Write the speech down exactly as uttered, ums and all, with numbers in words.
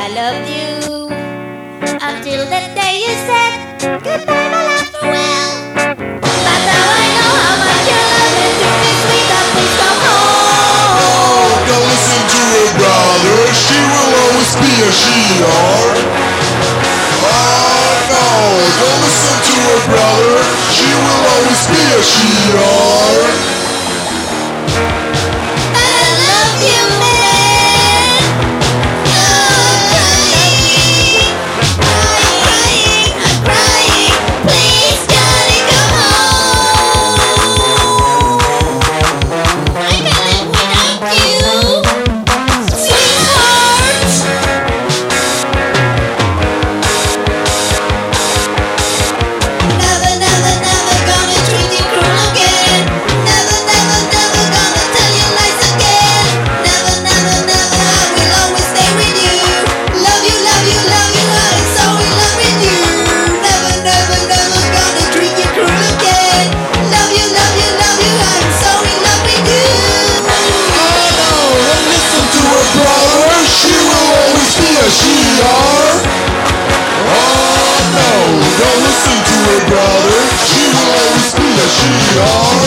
I loved you until the day you said goodbye, my love, farewell. But now I know how much you love me. To be sweet, but please come home. Don't listen to her brother, she will always be a she-are. Oh no, don't listen to her brother, she will always be a she-are. She-are. Oh no, don't listen to her brother, she will always be a she-are.